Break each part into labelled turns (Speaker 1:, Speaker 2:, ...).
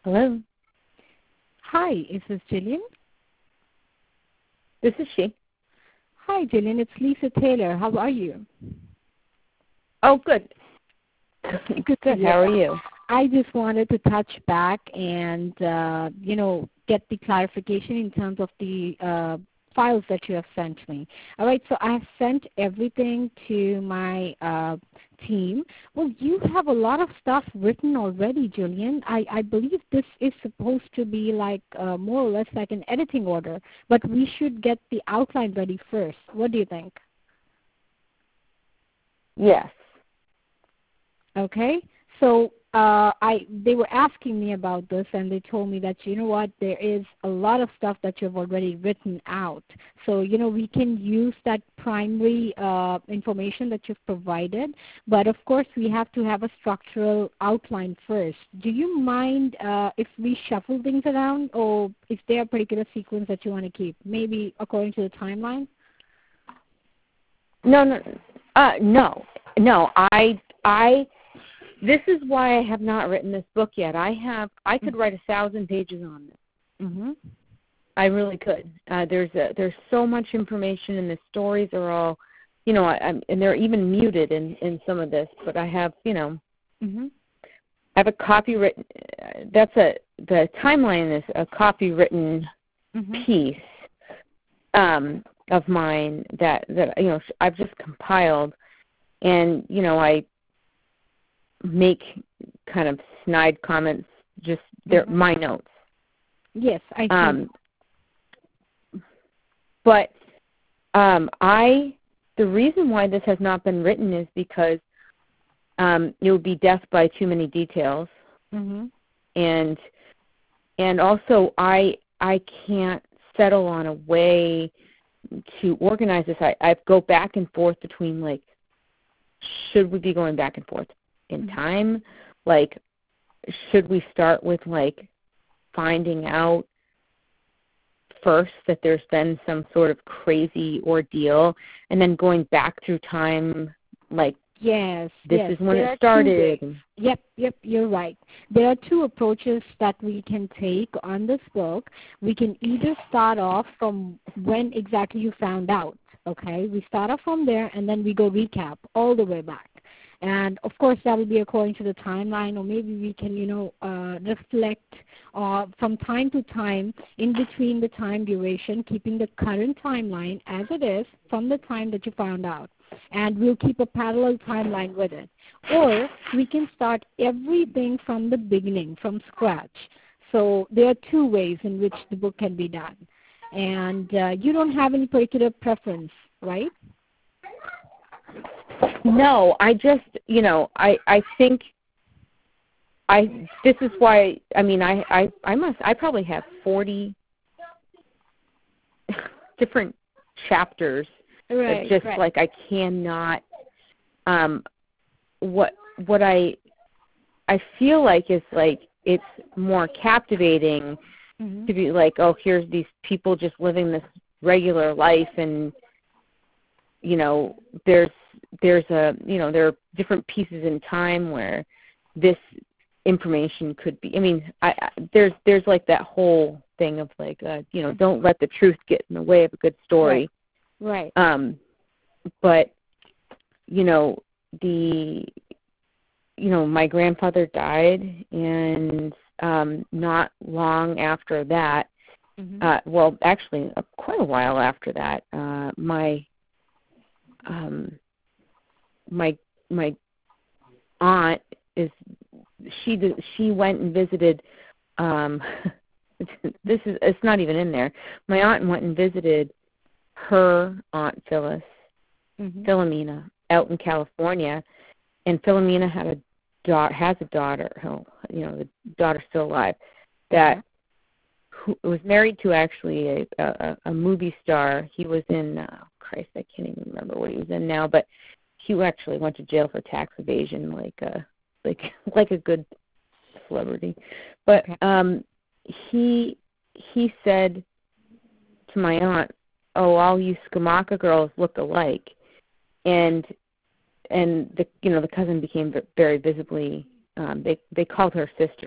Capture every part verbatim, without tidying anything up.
Speaker 1: Hello.
Speaker 2: Hi, is this Jillian?
Speaker 1: This is she.
Speaker 2: Hi, Jillian. It's Lisa Taylor. How are you?
Speaker 1: Oh, good.
Speaker 2: Good to
Speaker 1: Good.
Speaker 2: hear
Speaker 1: How are
Speaker 2: that.
Speaker 1: you?
Speaker 2: I just wanted to touch back and, uh, you know, get the clarification in terms of the uh, files that you have sent me. All right, so I have sent everything to my uh, team. Well, you have a lot of stuff written already, Julian. I, I believe this is supposed to be like uh, more or less like an editing order, but we should get the outline ready first. What do you think?
Speaker 1: Yes.
Speaker 2: Okay, so uh, I they were asking me about this, and they told me that, you know what, there is a lot of stuff that you've already written out. So, you know, we can use that primary uh, information that you've provided, but of course we have to have a structural outline first. Do you mind uh, if we shuffle things around, or is there a particular sequence that you want to keep, maybe according to the timeline?
Speaker 1: No, no, uh, no, no. I, I. This is why I have not written this book yet. I have. I could write a thousand pages on this.
Speaker 2: Mm-hmm.
Speaker 1: I really could. Uh, there's a, there's so much information, and the stories are all, you know, I, I'm, and they're even muted in in some of this. But I have, you know,
Speaker 2: Mm-hmm.
Speaker 1: I have a copywritten. That's a the timeline is a copywritten
Speaker 2: Mm-hmm.
Speaker 1: piece um, of mine that that you know I've just compiled, and you know I make kind of snide comments. Just they're
Speaker 2: Mm-hmm.
Speaker 1: my notes.
Speaker 2: Yes, I see.
Speaker 1: Um, but um, I the reason why this has not been written is because um, it would be death by too many details,
Speaker 2: Mm-hmm.
Speaker 1: and and also I I can't settle on a way to organize this. I, I go back and forth between like, should we be going back and forth in
Speaker 2: Mm-hmm.
Speaker 1: time? Like, should we start with like finding out first that there's been some sort of crazy ordeal and then going back through time like
Speaker 2: Yes,
Speaker 1: this
Speaker 2: yes.
Speaker 1: is when
Speaker 2: There
Speaker 1: it
Speaker 2: are two ways.
Speaker 1: started?
Speaker 2: Yep, yep, you're right. There are two approaches that we can take on this book. We can either start off from when exactly you found out, okay? We start off from there, and then we go recap all the way back. And, of course, that will be according to the timeline, or maybe we can, you know, uh, reflect uh, from time to time in between the time duration, keeping the current timeline as it is from the time that you found out. And we'll keep a parallel timeline with it. Or we can start everything from the beginning, from scratch. So there are two ways in which the book can be done. And uh, you don't have any particular preference, right?
Speaker 1: No, I just, you know, I I think I this is why I mean I I I must I probably have forty different chapters.
Speaker 2: Right,
Speaker 1: It's just
Speaker 2: right.
Speaker 1: like I cannot um what what I I feel like is like it's more captivating
Speaker 2: Mm-hmm.
Speaker 1: to be like, oh, here's these people just living this regular life, and you know, there's there's a you know, there are different pieces in time where this information could be. I mean, I, I there's there's like that whole thing of like, uh, you know, don't let the truth get in the way of a good story.
Speaker 2: Right, right.
Speaker 1: Um, but you know, the you know, my grandfather died, and um, not long after that,
Speaker 2: Mm-hmm.
Speaker 1: uh, well, actually, uh, quite a while after that, uh, my um, my my aunt is she did, she went and visited. Um, this is it's not even in there. My aunt went and visited her aunt Phyllis,
Speaker 2: Mm-hmm.
Speaker 1: Philomena, out in California, and Philomena had a daughter, has a daughter. Oh, you know, the daughter's still alive. That
Speaker 2: Okay.
Speaker 1: who was married to actually a, a a movie star. He was in uh, Christ, I can't even remember what he was in now, but he actually went to jail for tax evasion, like a like like a good celebrity. But
Speaker 2: Okay.
Speaker 1: um, he he said to my aunt, "Oh, all you Skamaka girls look alike," and and the you know the cousin became very visibly. Um, they they called her sister.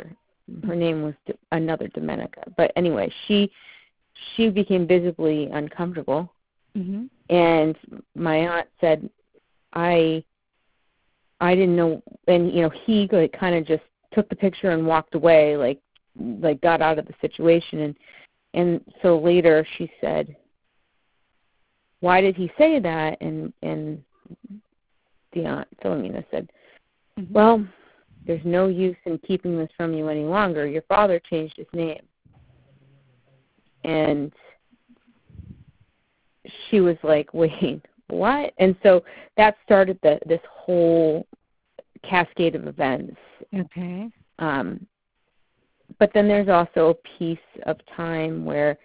Speaker 1: her name was another Domenica. But anyway, she she became visibly uncomfortable,
Speaker 2: mm-hmm.
Speaker 1: and my aunt said, I I didn't know, and you know he kind of just took the picture and walked away, like like got out of the situation, and and so later she said, why did he say that? And and the aunt Philomena said,
Speaker 2: mm-hmm.
Speaker 1: well, there's no use in keeping this from you any longer. Your father changed his name. And she was like, wait, what? And so that started the, this whole cascade of events.
Speaker 2: Okay.
Speaker 1: Um, but then there's also a piece of time where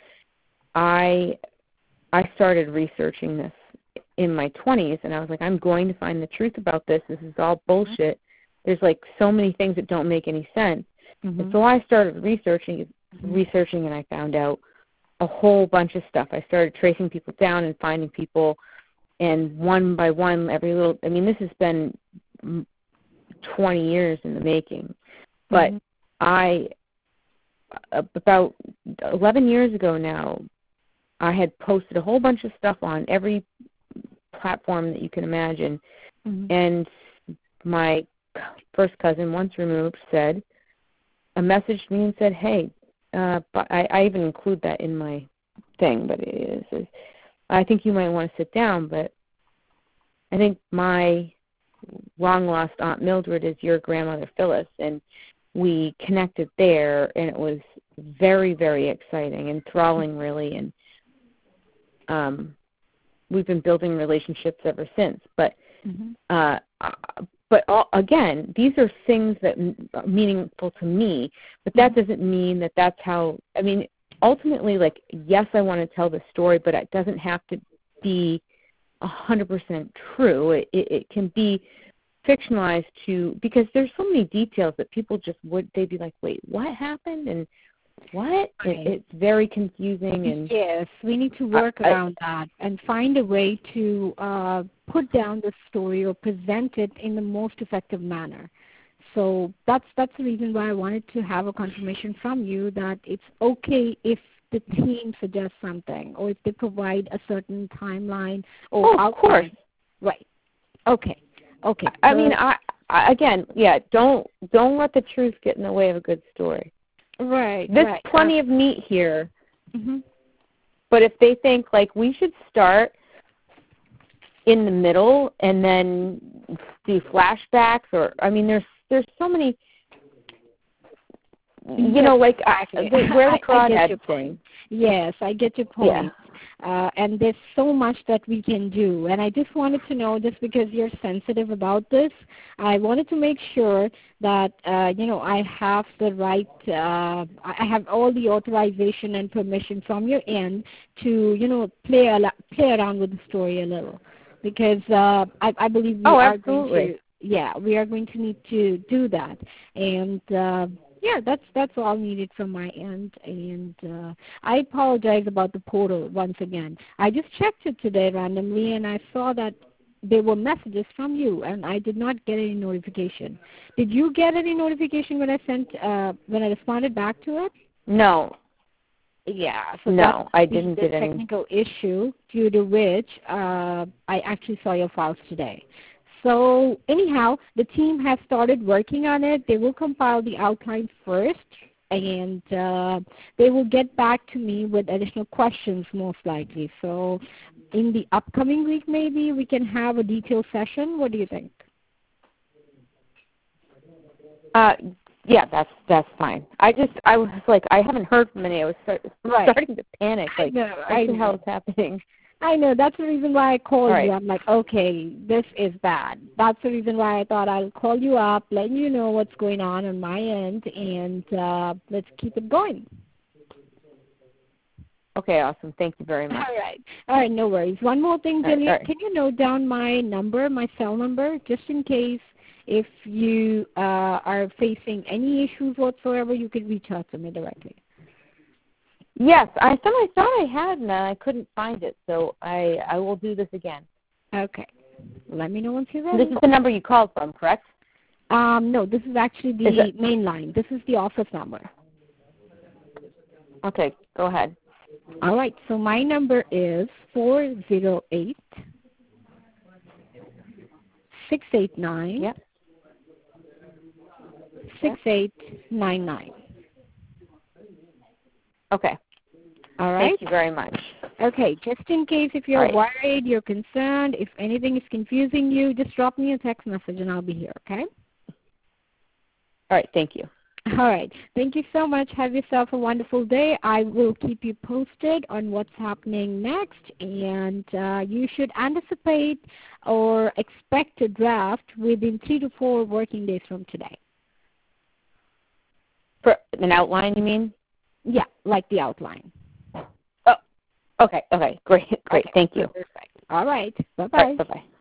Speaker 1: I I started researching this in my twenties, and I was like, I'm going to find the truth about this. This is all bullshit. There's like so many things that don't make any sense.
Speaker 2: Mm-hmm.
Speaker 1: And so I started researching,
Speaker 2: mm-hmm.
Speaker 1: researching, and I found out a whole bunch of stuff. I started tracing people down and finding people, and one by one, every little. I mean, this has been twenty years in the making, but
Speaker 2: mm-hmm.
Speaker 1: I about eleven years ago now, I had posted a whole bunch of stuff on every platform that you can imagine,
Speaker 2: mm-hmm.
Speaker 1: and my first cousin, once removed, said, a messaged me and said, hey, uh, but I, I even include that in my thing, but it is, I think you might want to sit down, but I think my long-lost Aunt Mildred is your grandmother Phyllis, and we connected there, and it was very, very exciting, enthralling, really, and um, we've been building relationships ever since. But
Speaker 2: mm-hmm.
Speaker 1: uh, but all, again, these are things that are meaningful to me, but that
Speaker 2: mm-hmm.
Speaker 1: doesn't mean that that's how, I mean, ultimately, like, yes, I want to tell the story, but it doesn't have to be one hundred percent true. It, it, it can be fictionalized to, because there's so many details that people just would, they'd be like, wait, what happened? And what?
Speaker 2: Right.
Speaker 1: It, it's very confusing. And
Speaker 2: yes, we need to work
Speaker 1: I,
Speaker 2: around that and find a way to uh, put down the story or present it in the most effective manner. So that's that's the reason why I wanted to have a confirmation from you that it's okay if the team suggests something or if they provide a certain timeline or
Speaker 1: oh,
Speaker 2: outline.
Speaker 1: Of course.
Speaker 2: Right. Okay. Okay.
Speaker 1: I
Speaker 2: so,
Speaker 1: mean, I, I again, yeah, don't don't let the truth get in the way of a good story.
Speaker 2: Right.
Speaker 1: There's
Speaker 2: right.
Speaker 1: plenty
Speaker 2: uh,
Speaker 1: of meat here.
Speaker 2: Mm-hmm.
Speaker 1: But if they think, like, we should start in the middle and then do flashbacks, or, I mean, there's there's so many, you
Speaker 2: yes,
Speaker 1: know, like
Speaker 2: exactly.
Speaker 1: uh, the, where the crawdad
Speaker 2: thing. Yes, I get your point.
Speaker 1: Yeah.
Speaker 2: Uh, and there's so much that we can do. And I just wanted to know, just because you're sensitive about this, I wanted to make sure that, uh, you know, I have the right, uh, I have all the authorization and permission from your end to, you know, play, a, play around with the story a little. Because uh, I, I believe we
Speaker 1: oh,
Speaker 2: are
Speaker 1: absolutely.
Speaker 2: going to, yeah, we are going to need to do that. And, uh, yeah, that's that's all needed from my end, and uh, I apologize about the portal once again. I just checked it today randomly, and I saw that there were messages from you, and I did not get any notification. Did you get any notification when I sent uh, when I responded back to it?
Speaker 1: No.
Speaker 2: Yeah, so
Speaker 1: no,
Speaker 2: that's
Speaker 1: I
Speaker 2: the,
Speaker 1: didn't
Speaker 2: the
Speaker 1: get any.
Speaker 2: technical issue due to which uh, I actually saw your files today. So anyhow, the team has started working on it. They will compile the outline first, and uh, they will get back to me with additional questions most likely. So in the upcoming week, maybe we can have a detailed session. What do you think?
Speaker 1: Uh, yeah, that's that's fine. I just I was like I haven't heard from any. I was start,
Speaker 2: right.
Speaker 1: starting to panic. Like,
Speaker 2: I know,
Speaker 1: what
Speaker 2: I
Speaker 1: the
Speaker 2: know.
Speaker 1: hell is happening?
Speaker 2: I know. That's the reason why I called
Speaker 1: right.
Speaker 2: you. I'm like, okay, this is bad. That's the reason why I thought I'll call you up, letting you know what's going on on my end, and uh, let's keep it going.
Speaker 1: Okay, awesome. Thank you very much.
Speaker 2: All right. All right, no worries. One more thing, Jillian.
Speaker 1: Right, right.
Speaker 2: Can you note down my number, my cell number, just in case if you uh, are facing any issues whatsoever, you can reach out to me directly.
Speaker 1: Yes, I thought I thought I had, and I couldn't find it, so I I will do this again.
Speaker 2: Okay. Let me know once you're ready.
Speaker 1: This is the number you called from, correct?
Speaker 2: Um, no, this is actually the
Speaker 1: Is it-
Speaker 2: main line. This is the office number.
Speaker 1: Okay, go ahead.
Speaker 2: All right, so my number is four zero eight, six eight nine,
Speaker 1: Yep.
Speaker 2: six eight nine nine.
Speaker 1: Okay.
Speaker 2: All right?
Speaker 1: Thank you very much.
Speaker 2: Okay, just in case if you're
Speaker 1: All right.
Speaker 2: worried, you're concerned, if anything is confusing you, just drop me a text message and I'll be here, okay?
Speaker 1: All right, thank you.
Speaker 2: All right. Thank you so much. Have yourself a wonderful day. I will keep you posted on what's happening next, and uh, you should anticipate or expect a draft within three to four working days from today.
Speaker 1: For an outline, you mean?
Speaker 2: Yeah, like the outline.
Speaker 1: Oh, okay, okay, great, great.
Speaker 2: Okay,
Speaker 1: Thank you.
Speaker 2: perfect. All right. Bye-bye.
Speaker 1: All right, bye-bye.